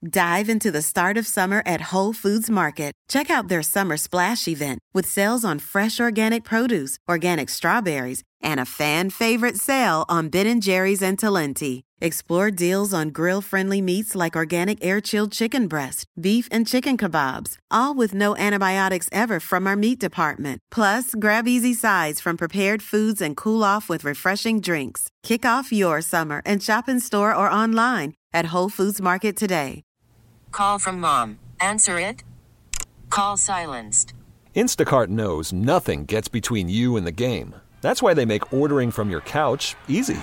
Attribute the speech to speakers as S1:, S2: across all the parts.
S1: Dive into the start of summer at Whole Foods Market. Check out their Summer Splash event with sales on fresh organic produce, organic strawberries, and a fan-favorite sale on Ben & Jerry's and Talenti. Explore deals on grill-friendly meats like organic air-chilled chicken breast, beef and chicken kebabs, all with no antibiotics ever from our meat department. Plus, grab easy sides from prepared foods and cool off with refreshing drinks. Kick off your summer and shop in store or online at Whole Foods Market today.
S2: Call from mom. Answer it. Call silenced.
S3: Instacart knows nothing gets between you and the game. That's why they make ordering from your couch easy.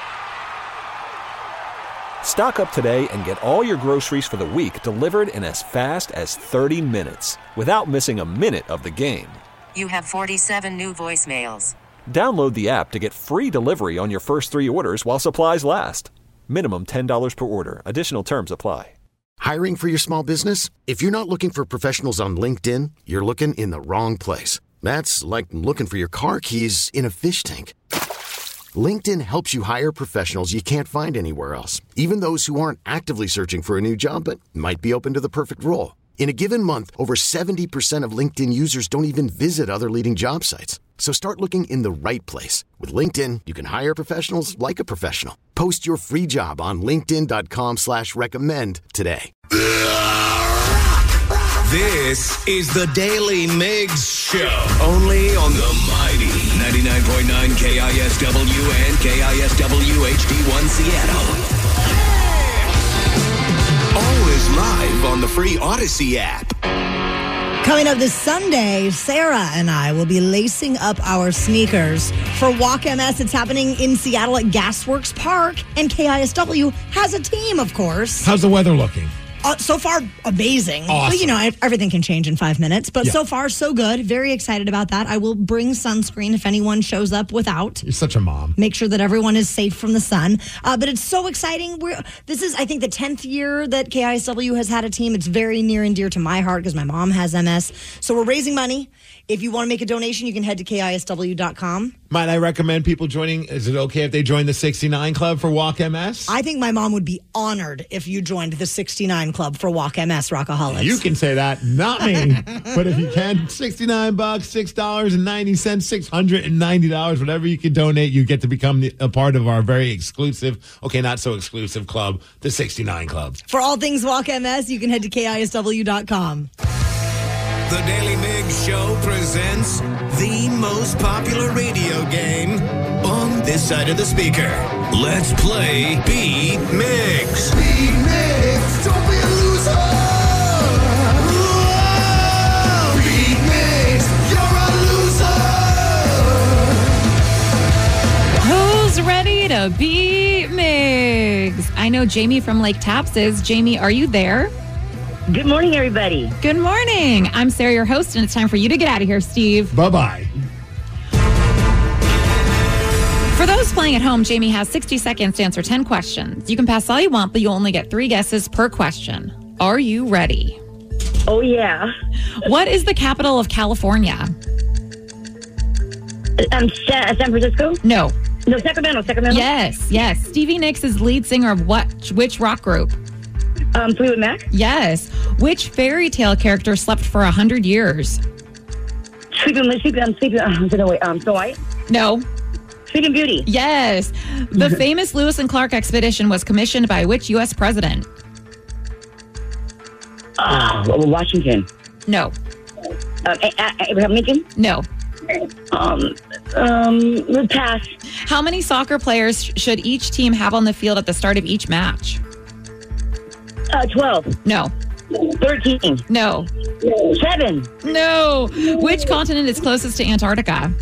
S3: Stock up today and get all your groceries for the week delivered in as fast as 30 minutes without missing a minute of the game.
S2: You have 47 new voicemails.
S3: Download the app to get free delivery on your first 3 orders while supplies last. Minimum $10 per order. Additional terms apply.
S4: Hiring for your small business? If you're not looking for professionals on LinkedIn, you're looking in the wrong place. That's like looking for your car keys in a fish tank. LinkedIn helps you hire professionals you can't find anywhere else, even those who aren't actively searching for a new job but might be open to the perfect role. In a given month, over 70% of LinkedIn users don't even visit other leading job sites. So start looking in the right place. With LinkedIn, you can hire professionals like a professional. Post your free job on linkedin.com/recommend today.
S5: This is the Daily Migs Show. Only on the mighty 99.9 KISW and KISW HD1 Seattle. Always live on the free Odyssey app.
S6: Coming up this Sunday, Sarah and I will be lacing up our sneakers for Walk MS. It's happening in Seattle at Gasworks Park, and KISW has a team, of course.
S7: How's the weather looking?
S6: So far, amazing.
S7: Awesome.
S6: But, everything can change in 5 minutes. But so far, so good. Very excited about that. I will bring sunscreen if anyone shows up without.
S7: You're such a mom.
S6: Make sure that everyone is safe from the sun. But it's so exciting. This is, I think, the 10th year that KISW has had a team. It's very near and dear to my heart because my mom has MS. So we're raising money. If you want to make a donation, you can head to KISW.com.
S7: Might I recommend people joining? Is it okay if they join the 69 Club for Walk MS?
S6: I think my mom would be honored if you joined the 69 Club for Walk MS, Rockaholics.
S7: You can say that, not me. But if you can, $69, $6.90, $690, whatever you can donate, you get to become a part of our very exclusive, not so exclusive club, the 69 Club.
S6: For all things Walk MS, you can head to KISW.com.
S5: The Daily Migs Show presents the most popular radio game on this side of the speaker. Let's play Beat Migs. Beat Migs, don't be a loser. Whoa! Beat Migs, you're a loser.
S8: Who's ready to beat Migs? I know Jamie from Lake Tapps is. Jamie, are you there?
S9: Good morning, everybody.
S8: Good morning. I'm Sarah, your host, and it's time for you to get out of here, Steve.
S7: Bye-bye.
S8: For those playing at home, Jamie has 60 seconds to answer 10 questions. You can pass all you want, but you'll only get 3 guesses per question. Are you ready?
S9: Oh, yeah.
S8: What is the capital of California?
S9: San Francisco?
S8: No.
S9: No, Sacramento.
S8: Yes. Stevie Nicks is lead singer of which rock group?
S9: Fleetwood Mac?
S8: Yes. Which fairy tale character slept for 100 years?
S9: Snow White?
S8: No.
S9: Sleeping Beauty?
S8: Yes. The famous Lewis and Clark expedition was commissioned by which U.S. president?
S9: Washington?
S8: No.
S9: Abraham Lincoln?
S8: No.
S9: Pass.
S8: How many soccer players should each team have on the field at the start of each match?
S9: 12.
S8: No.
S9: 13.
S8: No.
S9: 7.
S8: No. Which continent is closest to Antarctica?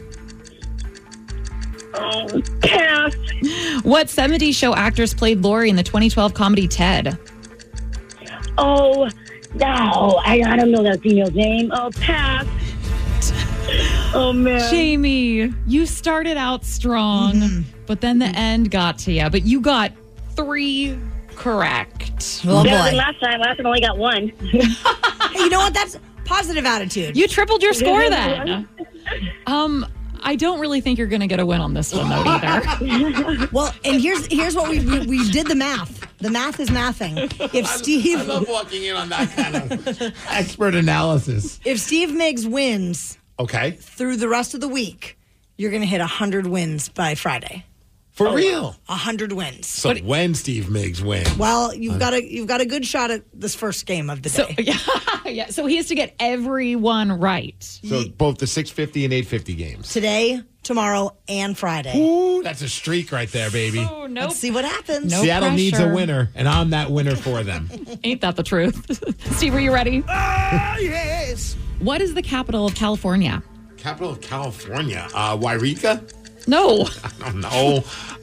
S9: Pass.
S8: What 70s show actors played Laurie in the 2012 comedy Ted?
S9: Oh, no. I don't know that female's name. Oh, pass. Oh, man.
S8: Jamie, you started out strong, but then the end got to you. But you got 3 correct.
S6: Oh, boy.
S9: Better than last time. Last time I only got 1.
S6: Hey, you know what? That's positive attitude.
S8: You tripled your score then. I don't really think you're going to get a win on this one, though, either.
S6: Well, and here's what we did the math. The math is mathing. If Steve,
S7: I love walking in on that kind of expert analysis.
S6: if Steve Miggs wins
S7: Okay.
S6: through the rest of the week, you're going to hit 100 wins by Friday.
S7: For real.
S6: 100 wins.
S7: So when Steve Miggs wins.
S6: Well, you've got a good shot at this first game of the day.
S8: Yeah. So he has to get everyone right.
S7: So both the 650 and 850 games.
S6: Today, tomorrow, and Friday.
S7: Ooh, that's a streak right there, baby.
S8: Oh, nope.
S6: Let's see what happens.
S8: No
S7: Seattle needs a
S8: pressure.
S7: winner, and I'm that winner for them.
S8: Ain't that the truth? Steve, are you ready?
S7: Ah, yes.
S8: What is the capital of California?
S7: Capital of California. Wairika?
S8: No.
S7: I don't know.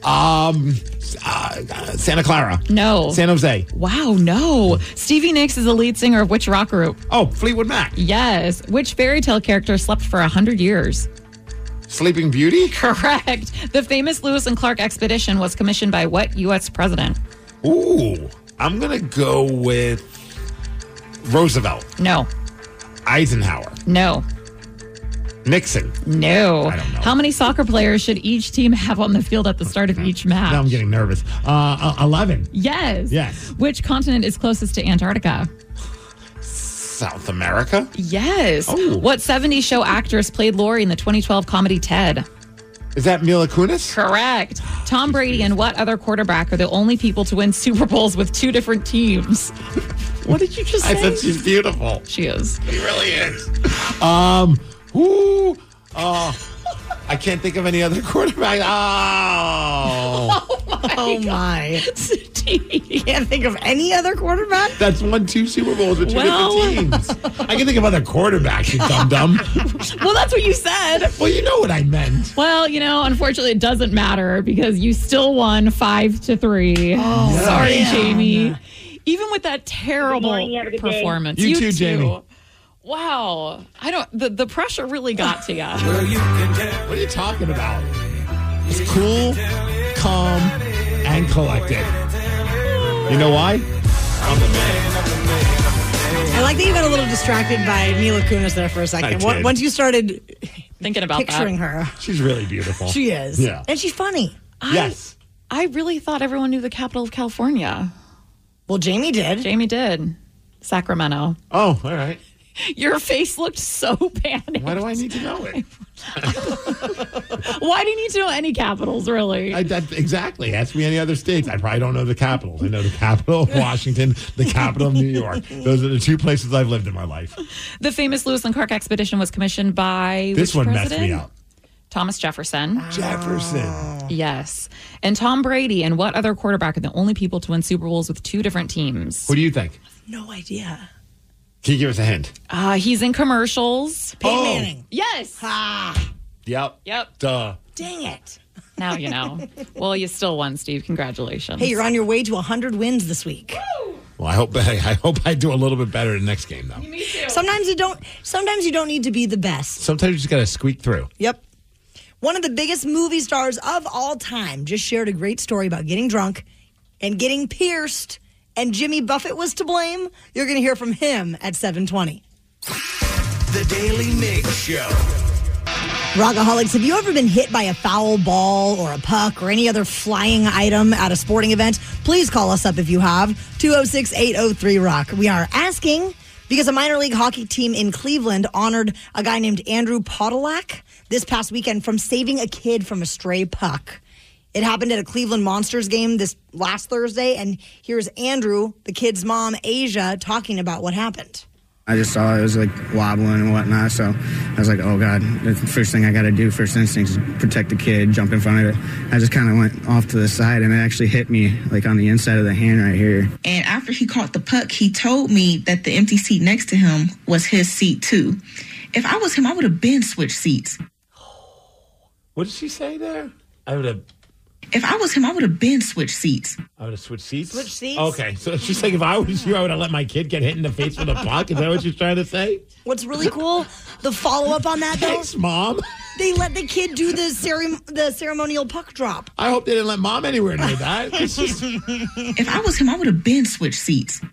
S7: Santa Clara.
S8: No.
S7: San Jose.
S8: Wow, no. Stevie Nicks is the lead singer of which rock group?
S7: Oh, Fleetwood Mac.
S8: Yes. Which fairy tale character slept for 100 years?
S7: Sleeping Beauty?
S8: Correct. The famous Lewis and Clark expedition was commissioned by what U.S. president?
S7: Ooh, I'm going to go with Roosevelt.
S8: No.
S7: Eisenhower.
S8: No.
S7: Nixon.
S8: No.
S7: I don't know.
S8: How many soccer players should each team have on the field at the start of each match?
S7: Now I'm getting nervous. 11.
S8: Yes.
S7: Yes.
S8: Which continent is closest to Antarctica?
S7: South America?
S8: Yes.
S7: Oh.
S8: What 70s show actress played Lori in the 2012 comedy Ted?
S7: Is that Mila Kunis?
S8: Correct. Tom Brady and what other quarterback are the only people to win Super Bowls with two different teams? What did you just say?
S7: I said she's beautiful.
S8: She is.
S7: She really is. I can't think of any other quarterback.
S6: Oh my.
S8: Steve.
S6: You can't think of any other quarterback?
S7: That's won 2 Super Bowls with two different teams. I can think of other quarterbacks, you dum-dum.
S8: Well, that's what you said.
S7: Well, you know what I meant.
S8: Well, unfortunately, it doesn't matter because you still won 5-3.
S6: Oh,
S8: sorry,
S6: man.
S8: Jamie. Even with that terrible
S9: morning, have a good day.
S8: performance.
S7: You too, Jamie.
S8: Wow. The pressure really got to you.
S7: What are you talking about? It's cool, calm, and collected. You know why? I'm the man.
S6: I like that you got a little distracted by Mila Kunis there for a
S7: I
S6: second.
S7: did.
S6: Once you started
S8: Thinking about
S6: picturing
S8: that.
S6: her,
S7: She's really beautiful.
S6: she is.
S7: Yeah.
S6: And she's funny.
S7: Yes.
S8: I really thought everyone knew the capital of California.
S6: Well, Jamie did.
S8: Jamie did. Sacramento.
S7: Oh, all right.
S8: Your face looked so panicked.
S7: Why do I need to know it?
S8: Why do you need to know any capitals, really?
S7: Exactly. Ask me any other states. I probably don't know the capitals. I know the capital of Washington, the capital of New York. Those are the 2 places I've lived in my life.
S8: The famous Lewis and Clark expedition was commissioned by
S7: This
S8: which
S7: one
S8: president?
S7: messed me up.
S8: Thomas Jefferson.
S7: Jefferson.
S8: Yes. And Tom Brady and what other quarterback are the only people to win Super Bowls with 2 different teams?
S7: Who do you think?
S6: No idea.
S7: Can you give us a hint?
S8: He's in commercials.
S6: Peyton Manning.
S8: Yes.
S7: Yep.
S8: Yep.
S7: Duh.
S6: Dang it.
S8: Now you know. Well, you still won, Steve. Congratulations.
S6: Hey, you're on your way to 100 wins this week.
S7: Well, I hope I do a little bit better the next game, though.
S8: Me too.
S6: Sometimes you don't need to be the best.
S7: Sometimes you just got to squeak through.
S6: Yep. One of the biggest movie stars of all time just shared a great story about getting drunk and getting pierced, and Jimmy Buffett was to blame. You're going to hear from him at 7:20.
S5: The Daily Mix Show.
S6: Rockaholics, have you ever been hit by a foul ball or a puck or any other flying item at a sporting event? Please call us up if you have. 206-803-ROCK. We are asking because a minor league hockey team in Cleveland honored a guy named Andrew Podolak this past weekend from saving a kid from a stray puck. It happened at a Cleveland Monsters game this last Thursday, and here's Andrew, the kid's mom, Asia, talking about what happened.
S10: I just saw it was like wobbling and whatnot, so I was like, oh God, the first thing I got to do, first instinct is protect the kid, jump in front of it. I just kind of went off to the side, and it actually hit me like on the inside of the hand right here.
S11: And after he caught the puck, he told me that the empty seat next to him was his seat too. If I was him, I would have been switched seats.
S7: What did she say there? I would have
S11: If I was him, I would have been switched seats.
S7: I would have switched seats?
S6: Switch seats?
S7: Okay, so she's saying if I was you, I would have let my kid get hit in the face with a puck? Is that what she's trying to say?
S6: What's really cool, the follow-up on that, though,
S7: Thanks, Mom.
S6: they let the kid do the ceremonial puck drop.
S7: I hope they didn't let Mom anywhere near that. It's just-
S11: If I was him, I would have been switched seats.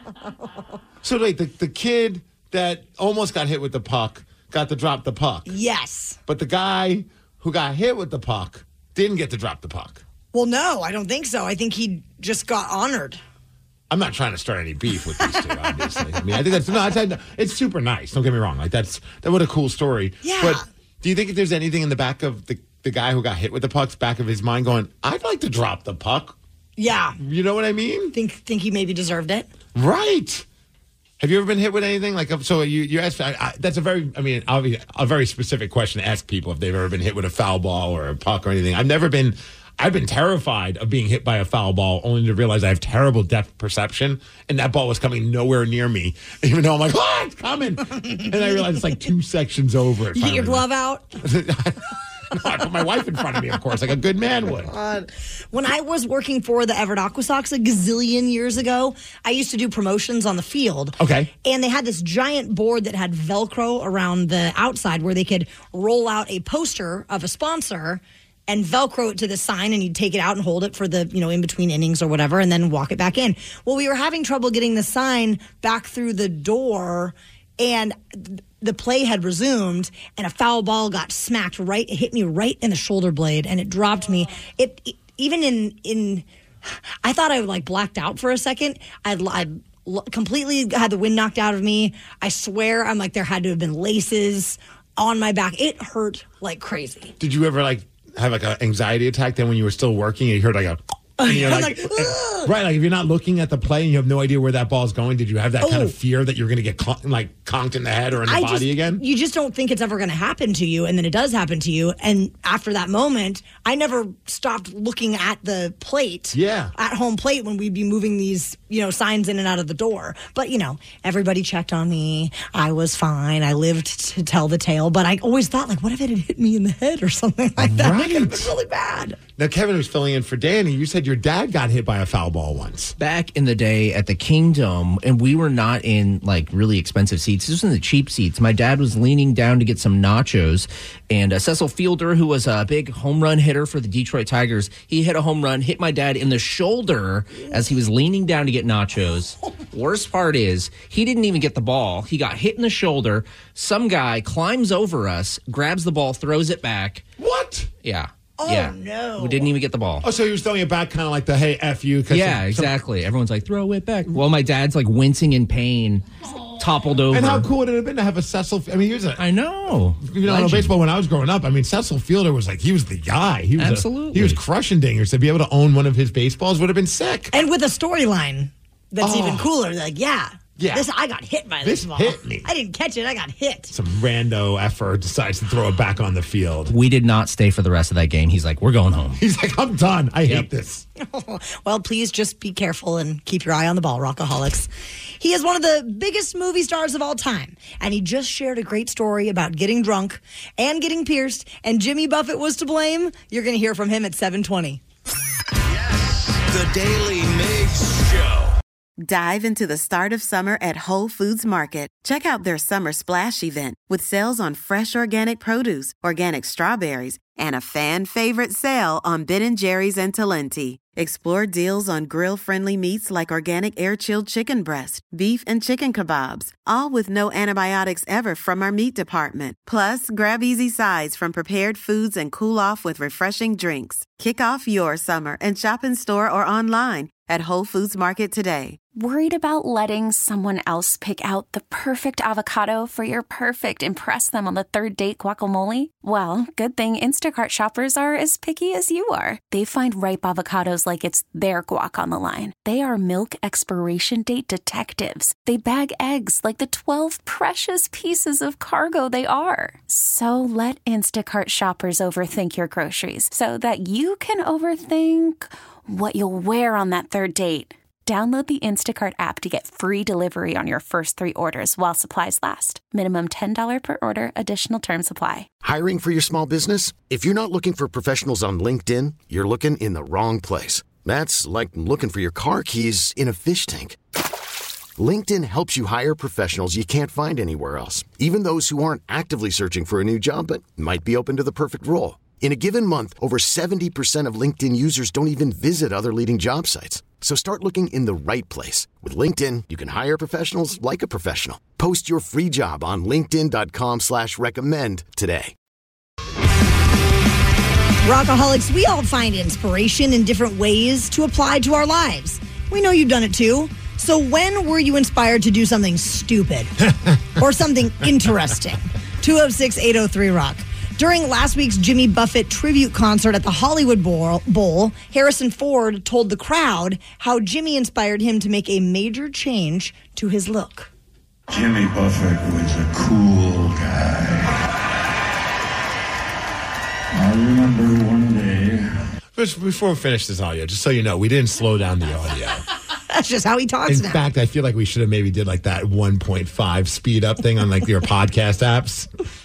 S7: So, wait, the kid that almost got hit with the puck got to drop the puck.
S6: Yes.
S7: But the guy who got hit with the puck didn't get to drop the puck.
S6: Well, no, I don't think so. I think he just got honored.
S7: I'm not trying to start any beef with these two, obviously. I mean, I think it's super nice. Don't get me wrong. Like what a cool story.
S6: Yeah.
S7: But do you think if there's anything in the back of the guy who got hit with the puck's back of his mind going, I'd like to drop the puck?
S6: Yeah.
S7: You know what I mean?
S6: Think he maybe deserved it?
S7: Right. Have you ever been hit with anything? Like, so you asked, that's a very specific question to ask people if they've ever been hit with a foul ball or a puck or anything. I've been terrified of being hit by a foul ball only to realize I have terrible depth perception and that ball was coming nowhere near me, even though I'm like, oh, it's coming. And I realized it's like 2 sections over.
S6: You get your glove out?
S7: No, I put my wife in front of me, of course, like a good man would.
S6: When I was working for the Everett Aqua Sox a gazillion years ago, I used to do promotions on the field.
S7: Okay.
S6: And they had this giant board that had Velcro around the outside where they could roll out a poster of a sponsor and Velcro it to the sign, and you'd take it out and hold it for the, in between innings or whatever, and then walk it back in. Well, we were having trouble getting the sign back through the door, and the play had resumed, and a foul ball got smacked it hit me right in the shoulder blade, and it dropped me. It even in I thought I like blacked out for a second. I completely had the wind knocked out of me. I swear, I'm like, there had to have been laces on my back. It hurt like crazy.
S7: Did you ever have an anxiety attack then when you were still working and you heard and you're
S6: I'm
S7: right, like if you're not looking at the play and you have no idea where that ball's going, did you have that kind of fear that you're going to get conked in the head or in the body again?
S6: You just don't think it's ever going to happen to you, and then it does happen to you. And after that moment, I never stopped looking at the plate, at home plate, when we'd be moving these, signs in and out of the door. But, everybody checked on me. I was fine. I lived to tell the tale. But I always thought, what if it had hit me in the head or something like that?
S7: Right.
S6: It could have been really bad.
S7: Now, Kevin was filling in for Danny. You said your dad got hit by a foul ball once.
S12: Back in the day at the Kingdom, and we were not in really expensive seats. This was in the cheap seats. My dad was leaning down to get some nachos, and Cecil Fielder, who was a big home run hitter for the Detroit Tigers, he hit a home run, hit my dad in the shoulder as he was leaning down to get nachos. Worst part is, he didn't even get the ball. He got hit in the shoulder. Some guy climbs over us, grabs the ball, throws it back.
S7: What?
S12: Yeah.
S6: Oh, no.
S12: We didn't even get the ball.
S7: Oh, so he was throwing it back kind of like the, hey, F you.
S12: Yeah, exactly. Everyone's like, throw it back. Well, my dad's wincing in pain, toppled over.
S7: And how cool would it have been to have a Cecil? I mean, he was
S12: I know.
S7: In baseball, when I was growing up, Cecil Fielder was he was the guy. He was
S12: Absolutely.
S7: He was crushing dingers. To be able to own one of his baseballs would have been sick.
S6: And with a storyline that's even cooler. Yeah. I got hit by this ball.
S7: Hit me.
S6: I didn't catch it. I got hit.
S7: Some rando effort decides to throw it back on the field.
S12: We did not stay for the rest of that game. He's like, we're going home.
S7: He's like, I'm done. I hate this.
S6: Well, please just be careful and keep your eye on the ball, Rockaholics. He is one of the biggest movie stars of all time, and he just shared a great story about getting drunk and getting pierced, and Jimmy Buffett was to blame. You're going to hear from him at 7:20.
S5: The Daily Migs Show.
S1: Dive into the start of summer at Whole Foods Market. Check out their Summer Splash event with sales on fresh organic produce, organic strawberries, and a fan-favorite sale on Ben & Jerry's and Talenti. Explore deals on grill-friendly meats like organic air-chilled chicken breast, beef and chicken kebabs, all with no antibiotics ever from our meat department. Plus, grab easy sides from prepared foods and cool off with refreshing drinks. Kick off your summer and shop in store or online at Whole Foods Market today.
S13: Worried about letting someone else pick out the perfect avocado for your perfect impress them on the third date guacamole? Well, good thing Instacart shoppers are as picky as you are. They find ripe avocados like it's their guac on the line. They are milk expiration date detectives. They bag eggs like the 12 precious pieces of cargo they are. So let Instacart shoppers overthink your groceries so that you can overthink what you'll wear on that third date. Download the Instacart app to get free delivery on your first 3 orders while supplies last. Minimum $10 per order. Additional terms apply.
S4: Hiring for your small business? If you're not looking for professionals on LinkedIn, you're looking in the wrong place. That's like looking for your car keys in a fish tank. LinkedIn helps you hire professionals you can't find anywhere else, even those who aren't actively searching for a new job but might be open to the perfect role. In a given month, over 70% of LinkedIn users don't even visit other leading job sites. So start looking in the right place. With LinkedIn, you can hire professionals like a professional. Post your free job on linkedin.com/recommend today.
S6: Rockaholics, we all find inspiration in different ways to apply to our lives. We know you've done it too. So when were you inspired to do something stupid or something interesting? 206-803-ROCK. During last week's Jimmy Buffett tribute concert at the Hollywood Bowl, Harrison Ford told the crowd how Jimmy inspired him to make a major change to his look.
S14: Jimmy Buffett was a cool guy. I remember one day.
S7: Before we finish this audio, just so you know, we didn't slow down the audio.
S6: That's just how he talks
S7: In
S6: now.
S7: fact, I feel like we should have maybe did like that 1.5 speed up thing on like your podcast apps.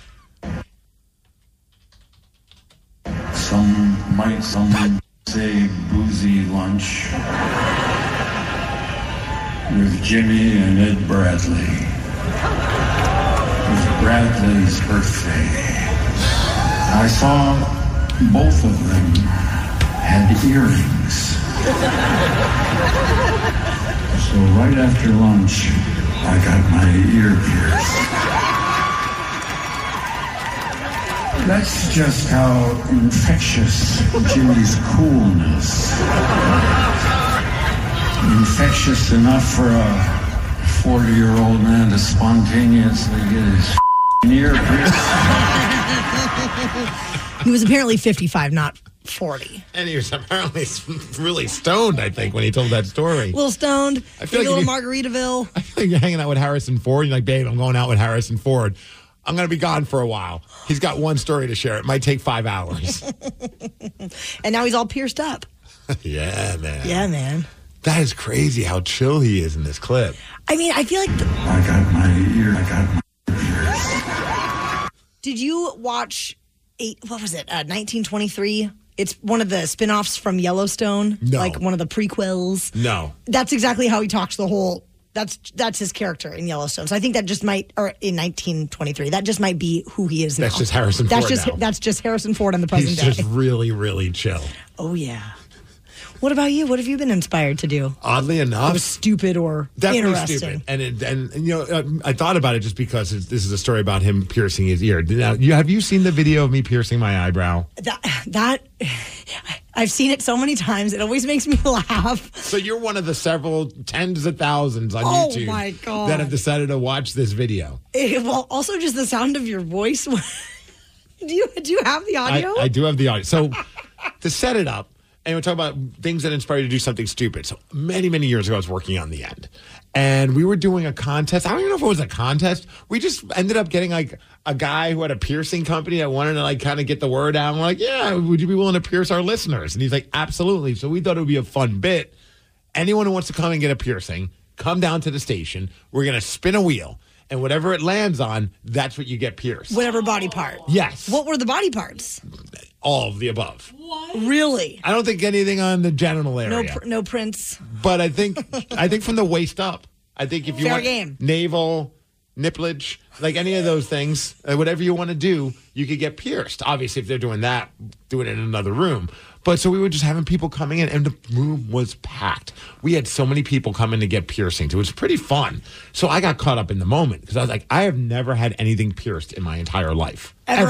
S14: Some say boozy lunch with Jimmy and Ed Bradley. It was Bradley's birthday. I saw both of them had earrings. So right after lunch, I got my ear pierced. That's just how infectious Jimmy's coolness. Infectious enough for a 40-year-old man to spontaneously get his ear pierced.
S6: He was apparently 55, not 40.
S7: And he was apparently really stoned, I think, when he told that story.
S6: A little stoned,
S7: I feel
S6: a
S7: like
S6: little Margaritaville.
S7: I feel like you're hanging out with Harrison Ford. You're like, babe, I'm going out with Harrison Ford. I'm going to be gone for a while. He's got one story to share. It might take 5 hours.
S6: And now he's all pierced up.
S7: Yeah, man.
S6: Yeah, man.
S7: That is crazy how chill he is in this clip.
S6: I mean, I feel like...
S14: I got my ear.
S6: Did you watch, 1923? It's one of the spin-offs from Yellowstone.
S7: No.
S6: Like one of the prequels.
S7: No.
S6: That's exactly how he talks the whole... That's his character in Yellowstone. So I think that just might, or in 1923, that just might be who he is now.
S7: That's just Harrison Ford now.
S6: That's just Harrison Ford in the present
S7: He's
S6: day.
S7: just really, really chill.
S6: Oh, yeah. What about you? What have you been inspired to do?
S7: Oddly enough,
S6: It was stupid or
S7: definitely
S6: interesting.
S7: stupid. And you know, I thought about it just because this is a story about him piercing his ear. Now, have you seen the video of me piercing my eyebrow?
S6: That I've seen it so many times. It always makes me laugh.
S7: So you're one of the several tens of thousands on YouTube
S6: my God.
S7: that have decided to watch this video.
S6: Well, also just the sound of your voice. Do you have the audio?
S7: I do have the audio. So to set it up, and we're talking about things that inspire you to do something stupid. So many, many years ago, I was working on The End. And we were doing a contest. I don't even know if it was a contest. We just ended up getting like a guy who had a piercing company that wanted to like kind of get the word out. And we're like, yeah, would you be willing to pierce our listeners? And he's like, absolutely. So we thought it would be a fun bit. Anyone who wants to come and get a piercing, come down to the station. We're going to spin a wheel. And whatever it lands on, that's what you get pierced.
S6: Whatever body part.
S7: Yes.
S6: What were the body parts?
S7: All of the above.
S6: What? Really?
S7: I don't think anything on the genital area.
S6: No prints.
S7: But I think from the waist up. I think if you
S6: Fair
S7: want
S6: game.
S7: navel, nipplage, like any of those things, whatever you want to do, you could get pierced. Obviously, if they're doing that, do it in another room. But so we were just having people coming in, and the room was packed. We had so many people coming to get piercings. It was pretty fun. So I got caught up in the moment because I was like, I have never had anything pierced in my entire life.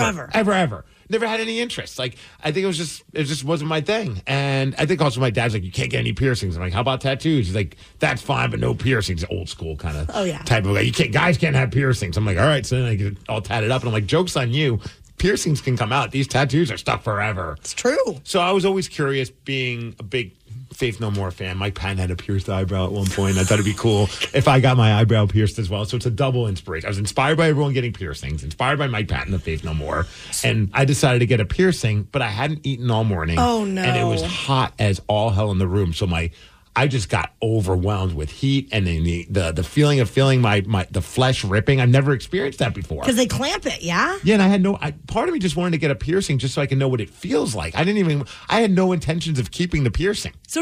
S7: Ever. Never had any interest. Like, I think it just wasn't my thing. And I think also my dad's like, you can't get any piercings. I'm like, how about tattoos? He's like, that's fine, but no piercings. Old school kind of type of guy. Guys can't have piercings. I'm like, all right. So then I get all tatted up, and I'm like, joke's on you. Piercings can come out. These tattoos are stuck forever.
S6: It's true.
S7: So I was always curious, being a big Faith No More fan. Mike Patton had a pierced eyebrow at one point. I thought it'd be cool if I got my eyebrow pierced as well. So it's a double inspiration. I was inspired by everyone getting piercings, inspired by Mike Patton of Faith No More. And I decided to get a piercing, but I hadn't eaten all morning.
S6: Oh, no.
S7: And it was hot as all hell in the room. So I just got overwhelmed with heat, and then the feeling of feeling the flesh ripping. I've never experienced that before.
S6: Because they clamp it, yeah?
S7: Yeah, and I had part of me just wanted to get a piercing just so I can know what it feels like. I had no intentions of keeping the piercing.
S6: So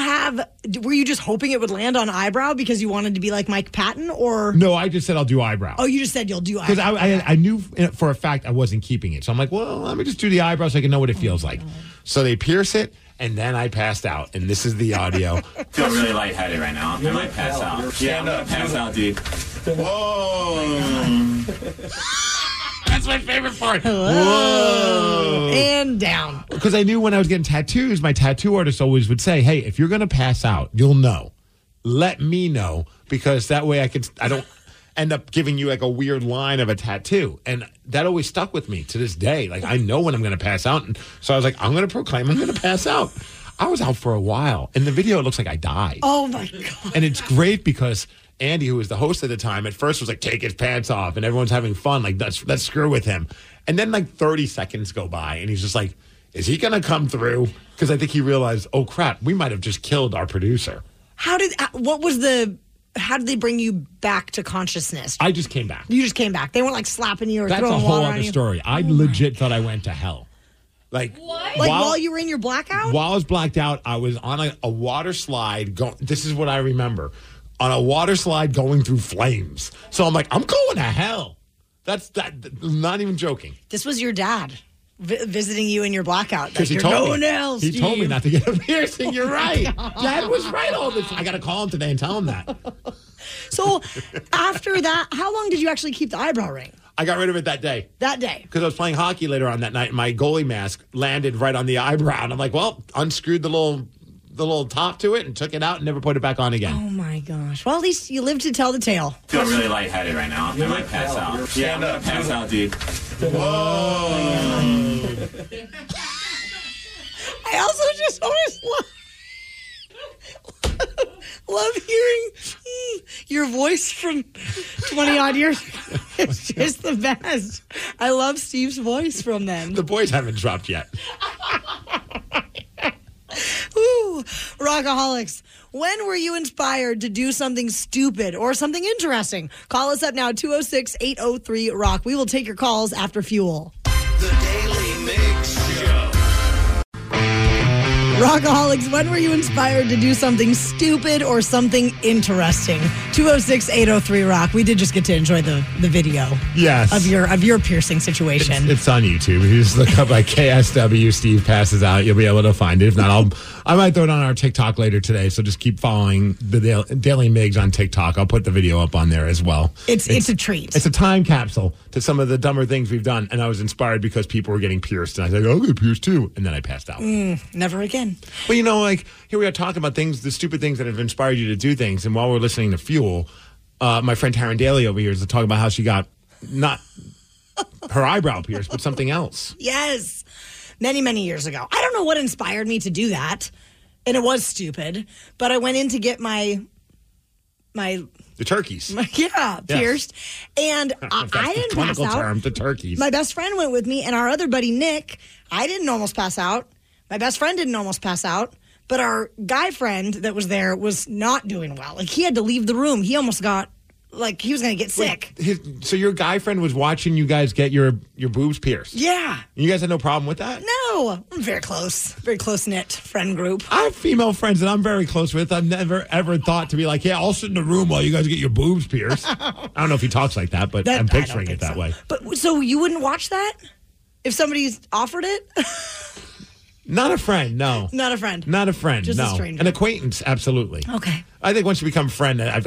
S6: were you just hoping it would land on eyebrow because you wanted to be like Mike Patton, or?
S7: No, I just said I'll do eyebrow.
S6: Oh, you just said you'll do eyebrow.
S7: Because I knew for a fact I wasn't keeping it. So I'm like, well, let me just do the eyebrow so I can know what it feels like. So they pierce it, and then I passed out, and this is the audio.
S15: I feel really lightheaded right now. I might pass out. Yeah, I'm going to pass out, dude.
S14: Whoa.
S15: That's
S7: That's my favorite part.
S6: Whoa. And down.
S7: Because I knew when I was getting tattoos, my tattoo artist always would say, hey, if you're going to pass out, you'll know. Let me know, because that way I don't end up giving you like a weird line of a tattoo. And that always stuck with me to this day. Like, I know when I'm going to pass out. And so I was like, I'm going to proclaim I'm going to pass out. I was out for a while. In the video, it looks like I died.
S6: Oh, my God.
S7: And it's great because Andy, who was the host at the time, at first was like, take his pants off. And everyone's having fun. Like, let's screw with him. And then like 30 seconds go by. And he's just like, is he going to come through? Because I think he realized, oh, crap, we might have just killed our producer.
S6: How did they bring you back to consciousness?
S7: I just came back.
S6: You just came back. They weren't like slapping you or
S7: That's
S6: throwing
S7: a whole
S6: water
S7: other
S6: on you?
S7: story. I legit thought I went to hell. Like,
S6: while you were in your blackout?
S7: While I was blacked out, I was on a water slide. This is what I remember. On a water slide going through flames. So I'm like, I'm going to hell. That's not even joking.
S6: This was your dad visiting you in your blackout.
S7: Because
S6: like,
S7: he told me.
S6: Else,
S7: he told me not to get a piercing. You're right.
S6: Oh
S7: Dad was right all this. I got to call him today and tell him that.
S6: So after that, how long did you actually keep the eyebrow ring?
S7: I got rid of it that day.
S6: That day?
S7: Because I was playing hockey later on that night, and my goalie mask landed right on the eyebrow. And I'm like, well, unscrewed the little top to it and took it out and never put it back on again.
S6: Oh, my gosh. Well, at least you lived to tell the tale.
S15: I feel really lightheaded right now. I might pass out. Yeah, I'm going to pass out, dude.
S7: Whoa.
S6: I also just always love hearing your voice from 20-odd years ago. It's just the best. I love Steve's voice from then.
S7: The boys haven't dropped yet.
S6: Ooh, Rockaholics. When were you inspired to do something stupid or something interesting? Call us up now, 206-803-ROCK. We will take your calls after Fuel.
S5: The Daily Mix Show.
S6: Rockaholics, when were you inspired to do something stupid or something interesting? 206-803-ROCK. We did just get to enjoy the video.
S7: Yes.
S6: Of your piercing situation.
S7: It's on YouTube. If you just look up like KSW Steve passes out, you'll be able to find it. If not, I might throw it on our TikTok later today. So just keep following the Daily Migs on TikTok. I'll put the video up on there as well.
S6: It's a treat.
S7: It's a time capsule to some of the dumber things we've done. And I was inspired because people were getting pierced. And I said, I'll get pierced too. And then I passed out.
S6: Never again.
S7: Well, you know, like here we are talking about things, the stupid things that have inspired you to do things. And while we're listening to Fuel, my friend Taryn Daly over here is talking about how she got not her eyebrow pierced, but something else.
S6: Yes. Many, many years ago. I don't know what inspired me to do that. And it was stupid. But I went in to get my
S7: the turkeys.
S6: Pierced. And I didn't pass out.
S7: Term, the turkeys.
S6: My best friend went with me, and our other buddy, Nick, I didn't almost pass out. My best friend didn't almost pass out. But our guy friend that was there was not doing well. Like, he had to leave the room. He almost got, like, he was going to get sick.
S7: So your guy friend was watching you guys get your boobs pierced?
S6: Yeah.
S7: You guys had no problem with that?
S6: No. I'm very close-knit friend group.
S7: I have female friends that I'm very close with. I've never, ever thought to be like, yeah, I'll sit in the room while you guys get your boobs pierced. I don't know if he talks like that, but I'm picturing it that way.
S6: But so you wouldn't watch that? If somebody's offered it?
S7: Not a friend, no.
S6: Not a friend.
S7: Not a friend,
S6: Just
S7: no.
S6: a stranger.
S7: An acquaintance, absolutely.
S6: Okay.
S7: I think once you become a friend, I've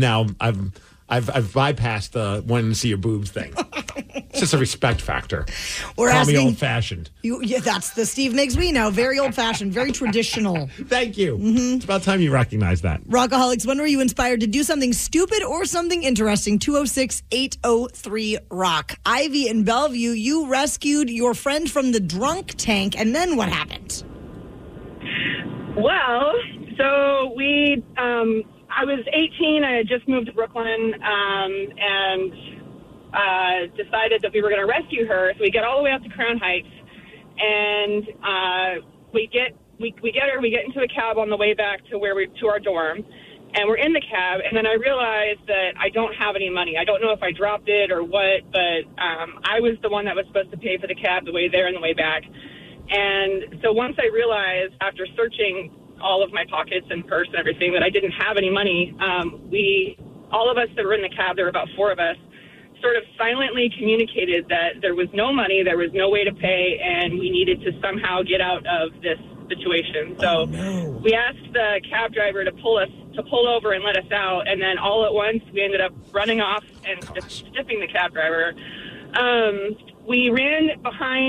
S7: bypassed the wanting to see your boobs thing. It's just a respect factor. Call me old-fashioned.
S6: That's the Steve Miggs we know. Very old-fashioned, very traditional.
S7: Thank you. Mm-hmm. It's about time you recognize that.
S6: Rockaholics, when were you inspired to do something stupid or something interesting? 206-803-ROCK. Ivy in Bellevue, you rescued your friend from the drunk tank, and then what happened?
S16: Well, so I was 18. I had just moved to Brooklyn and decided that we were going to rescue her. So we get all the way up to Crown Heights, and we get her. We get into a cab on the way back to our dorm, and we're in the cab. And then I realized that I don't have any money. I don't know if I dropped it or what, but I was the one that was supposed to pay for the cab the way there and the way back. And so once I realized, after searching all of my pockets and purse and everything, that I didn't have any money, all of us that were in the cab, there were about 4 of us, sort of silently communicated that there was no money, there was no way to pay, and we needed to somehow get out of this situation. So we asked the cab driver to pull over and let us out, and then all at once we ended up running off and stiffing the cab driver. We ran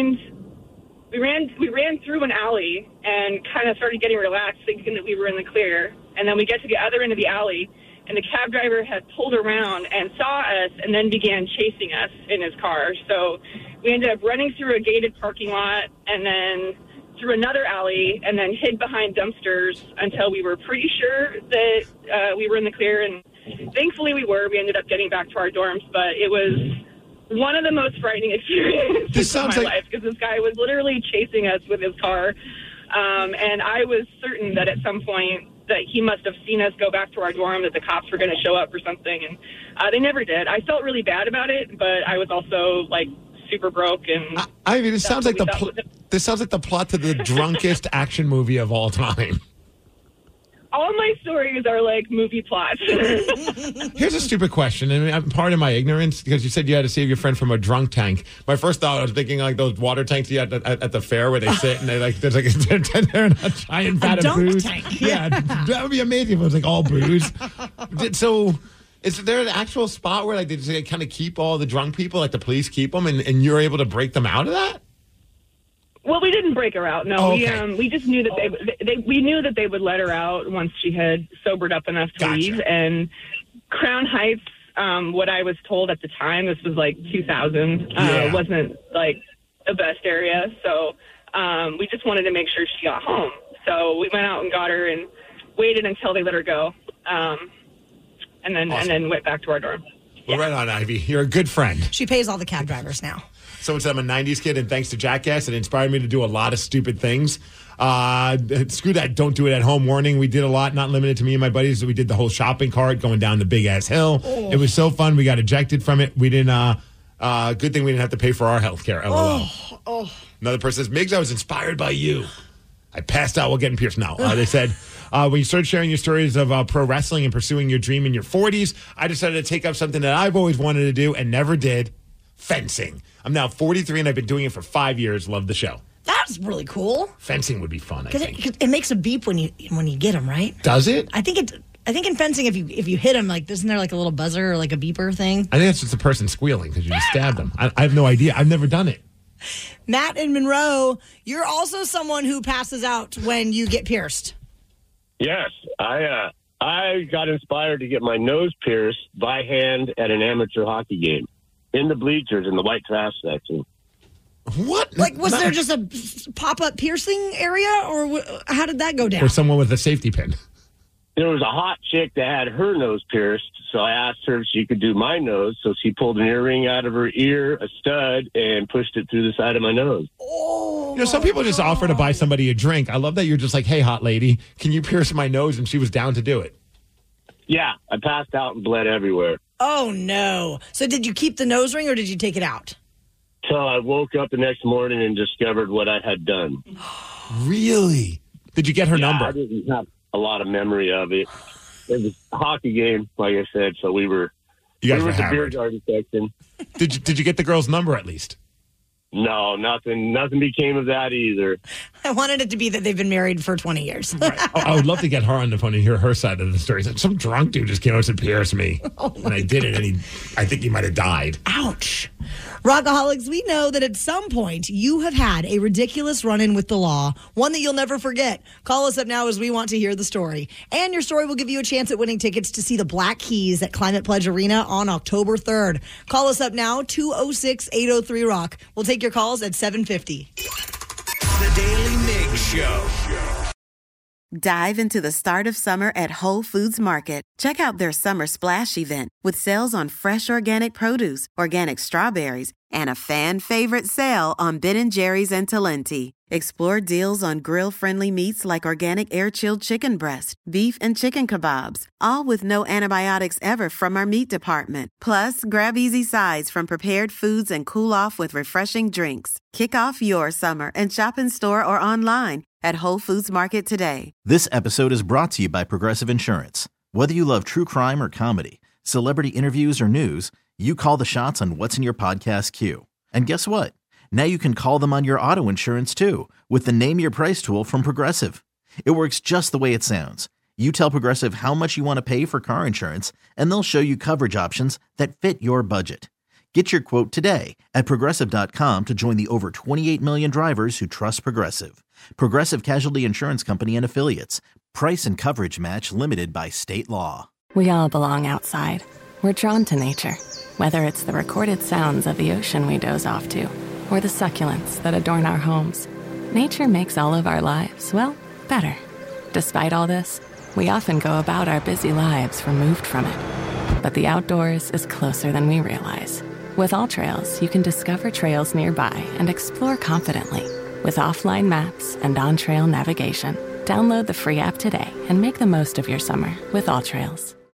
S16: through an alley and kind of started getting relaxed, thinking that we were in the clear. And then we get to the other end of the alley, and the cab driver had pulled around and saw us and then began chasing us in his car. So we ended up running through a gated parking lot and then through another alley and then hid behind dumpsters until we were pretty sure that we were in the clear. And thankfully we were. We ended up getting back to our dorms, but it was one of the most frightening experiences of my life because this guy was literally chasing us with his car. And I was certain that at some point that he must have seen us go back to our dorm, that the cops were going to show up or something. And they never did. I felt really bad about it, but I was also like super broke. And
S7: I mean, this sounds like the plot to the drunkest action movie of all time.
S16: All my stories are like movie plots.
S7: Here's a stupid question, and I'm part of my ignorance because you said you had to save your friend from a drunk tank. My first thought, I was thinking like those water tanks you had at the fair where they sit and they like there's like they're in a giant vat of booze. Tank. Yeah, that would be amazing if it was like all booze. So, is there an actual spot where like they just kind of keep all the drunk people, like the police keep them, and you're able to break them out of that?
S16: Well, we didn't break her out. No,
S7: oh, okay.
S16: We just knew that we knew that they would let her out once she had sobered up enough to leave. And Crown Heights, what I was told at the time, this was like 2000, wasn't like the best area. So we just wanted to make sure she got home. So we went out and got her and waited until they let her go, and then went back to our dorm.
S7: Well, right on, Ivy. You're a good friend.
S6: She pays all the cab drivers now.
S7: Someone said I'm a 90s kid, and thanks to Jackass, it inspired me to do a lot of stupid things. Screw that, don't do it at home warning. We did a lot, not limited to me and my buddies. We did the whole shopping cart going down the big-ass hill. Oh. It was so fun. We got ejected from it. We didn't, good thing we didn't have to pay for our health care, LOL. Oh. Another person says, Miggs, I was inspired by you. I passed out while getting pierced. No, they said, when you started sharing your stories of pro wrestling and pursuing your dream in your 40s, I decided to take up something that I've always wanted to do and never did, fencing. I'm now 43 and I've been doing it for 5 years. Love the show.
S6: That's really cool.
S7: Fencing would be fun, I think.
S6: It makes a beep when you get them, right?
S7: Does it?
S6: I think in fencing, if you hit them, like, isn't there like a little buzzer or like a beeper thing?
S7: I think that's just a person squealing because you just stabbed them. I have no idea. I've never done it.
S6: Matt in Monroe, you're also someone who passes out when you get pierced.
S17: Yes, I got inspired to get my nose pierced by hand at an amateur hockey game in the bleachers in the white trash section.
S7: What?
S6: Like, was there just a pop-up piercing area, or how did that go down?
S7: Or someone with a safety pin?
S17: There was a hot chick that had her nose pierced, so I asked her if she could do my nose, so she pulled an earring out of her ear, a stud, and pushed it through the side of my nose.
S6: Oh,
S7: some people just offer to buy somebody a drink. I love that you're just like, hey, hot lady, can you pierce my nose? And she was down to do it.
S17: Yeah, I passed out and bled everywhere.
S6: Oh, no. So did you keep the nose ring or did you take it out?
S17: Till I woke up the next morning and discovered what I had done.
S7: Really? Did you get her number?
S17: I didn't have a lot of memory of it. It was a hockey game, like I said, so we were
S7: you guys
S17: were
S7: were
S17: the beer garden section.
S7: Did you get the girl's number at least?
S17: No, nothing became of that either.
S6: I wanted it to be that they've been married for 20 years.
S7: Right. I would love to get her on the phone and hear her side of the story. Some drunk dude just came out and pierced me. And I did it, and I think he might have died.
S6: Ouch. Rockaholics, we know that at some point you have had a ridiculous run-in with the law, one that you'll never forget. Call us up now as we want to hear the story. And your story will give you a chance at winning tickets to see the Black Keys at Climate Pledge Arena on October 3rd. Call us up now, 206-803-ROCK. We'll take your calls at 7:50.
S5: The Daily Mix Show.
S1: Dive into the start of summer at Whole Foods Market. Check out their Summer Splash event with sales on fresh organic produce, organic strawberries, and a fan-favorite sale on Ben & Jerry's and Talenti. Explore deals on grill-friendly meats like organic air-chilled chicken breast, beef and chicken kebabs, all with no antibiotics ever from our meat department. Plus, grab easy sides from prepared foods and cool off with refreshing drinks. Kick off your summer and shop in store or online at Whole Foods Market today.
S18: This episode is brought to you by Progressive Insurance. Whether you love true crime or comedy, celebrity interviews or news, you call the shots on what's in your podcast queue. And guess what? Now you can call them on your auto insurance too with the Name Your Price tool from Progressive. It works just the way it sounds. You tell Progressive how much you want to pay for car insurance, and they'll show you coverage options that fit your budget. Get your quote today at Progressive.com to join the over 28 million drivers who trust Progressive. Progressive Casualty Insurance Company and Affiliates. Price and coverage match limited by state law.
S19: We all belong outside. We're drawn to nature, whether it's the recorded sounds of the ocean we doze off to, or the succulents that adorn our homes. Nature makes all of our lives, well, better. Despite all this, we often go about our busy lives removed from it. But the outdoors is closer than we realize. With AllTrails, you can discover trails nearby and explore confidently. With offline maps and on-trail navigation, download the free app today and make the most of your summer with AllTrails.